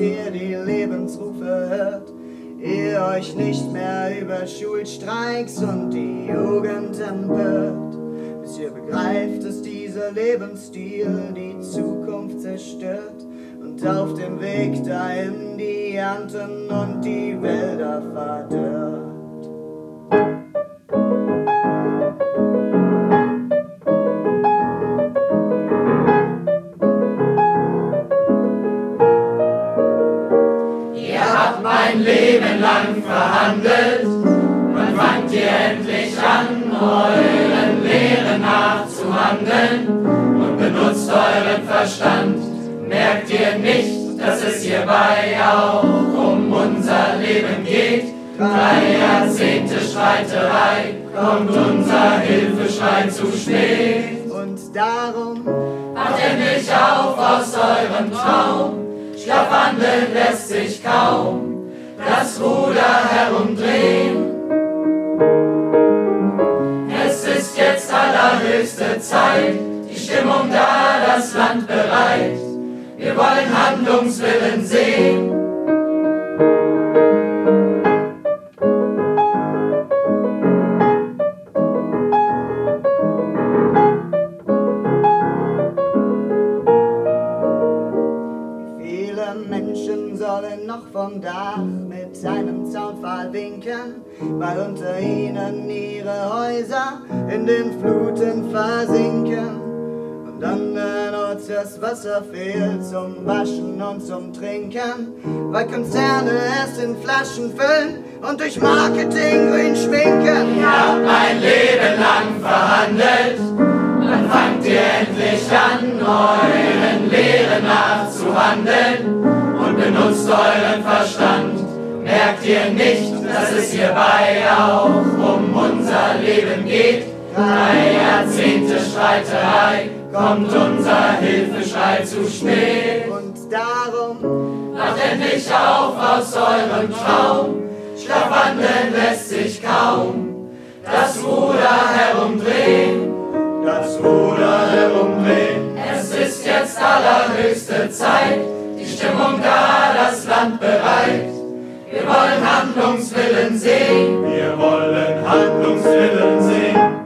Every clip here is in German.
ihr die Lebensrufe hört, ihr euch nicht mehr über Schulstreiks und die Jugend empört, bis ihr begreift, dass dieser Lebensstil die Zukunft zerstört und auf dem Weg dahin die Ernten und die Wälder verdörrt. Mein Leben lang verhandelt, wann fangt ihr endlich an, euren Lehren nachzuhandeln und benutzt euren Verstand? Merkt ihr nicht, dass es hierbei auch um unser Leben geht? 3 Jahrzehnte Streiterei, kommt unser Hilfeschrei zu spät. Und darum wacht endlich auf aus eurem Traum, schlafwandeln lässt sich kaum das Ruder herumdrehen. Es ist jetzt allerhöchste Zeit, die Stimmung da, das Land bereit. Wir wollen Handlungswillen sehen. Menschen sollen noch vom Dach mit einem Zaunpfahl winken, weil unter ihnen ihre Häuser in den Fluten versinken und andernorts das Wasser fehlt zum Waschen und zum Trinken, weil Konzerne es in Flaschen füllen und durch Marketing grün schminken. Ihr habt mein Leben lang verhandelt, wann fangt ihr endlich an, euren Lehren nachzuhandeln und benutzt euren Verstand? Merkt ihr nicht, dass es hierbei auch um unser Leben geht? 3 Jahrzehnte Streiterei, kommt unser Hilfeschrei zu spät. Und darum wacht endlich auf aus eurem Traum, schlafwandeln lässt sich kaum das Ruder herumdrehen. das Ruder herumdrehen. Es ist jetzt allerhöchste Zeit, die Stimmung da, das Land bereit. Wir wollen Handlungswillen sehen. Wir wollen Handlungswillen sehen.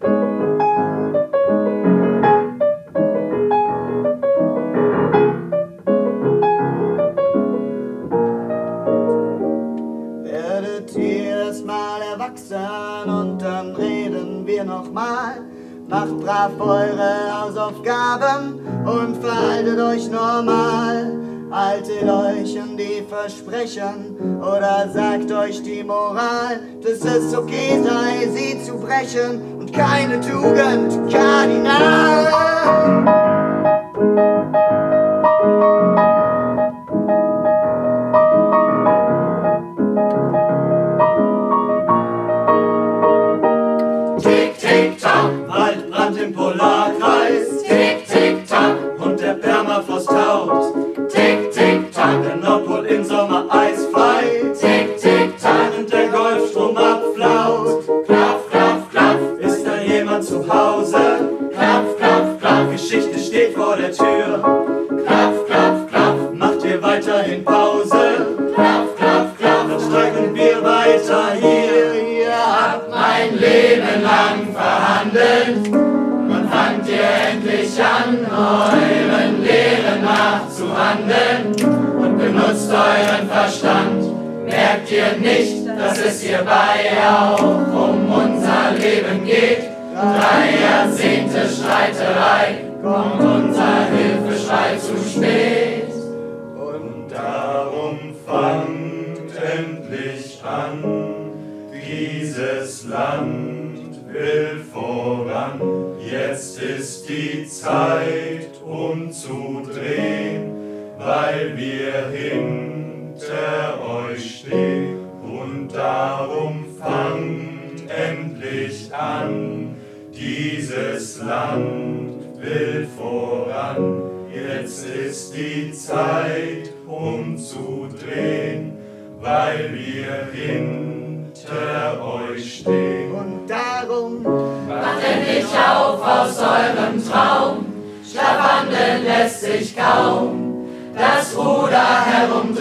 Werdet ihr erstmal erwachsen und dann reden wir nochmal. Macht brav eure Hausaufgaben und verhaltet euch normal. Haltet euch an die Versprechen oder sagt euch die Moral, dass es okay sei, sie zu brechen und keine Tugend kardinal. Tick, tick, tock, Waldbrand im Polarkreis, tick, tick, tock, und der Permafrost taut. tick, tick, tock, Der Nordpol im Sommer eisfrei, tick, tick, tock, während der Golfstrom abflaut. klopf, klopf, klopf, Ist da jemand zu Hause? klopf, klopf, klopf, Geschichte steht vor der Tür. klopf, klopf, klopf, Macht ihr weiterhin Pause? klopf, klopf, klopf. Dann streiken wir weiter hier. Ihr habt Mein Leben lang verhandelt, wann fangt ihr endlich an, euren Lehren nachzuhandeln und benutzt euren Verstand? Merkt ihr nicht, dass es hierbei auch um unser Leben geht? 3 Jahrzehnte Streiterei, kommt unser Hilfeschrei zu spät. und Darum fangt endlich an, dieses Land will voran. Jetzt ist die Zeit umzudrehen, weil wir hinter euch stehen. Und darum fangt endlich an, dieses Land will voran. Jetzt ist die Zeit umzudrehen, weil wir hinter euch stehen. Und darum Wacht endlich auf aus eurem Traum, schlafwandeln lässt sich kaum das Ruder herumdrehen.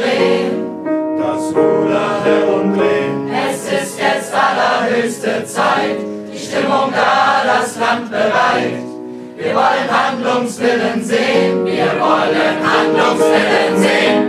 da das Land bereit. Wir wollen Handlungswillen sehen, wir wollen Handlungswillen sehen.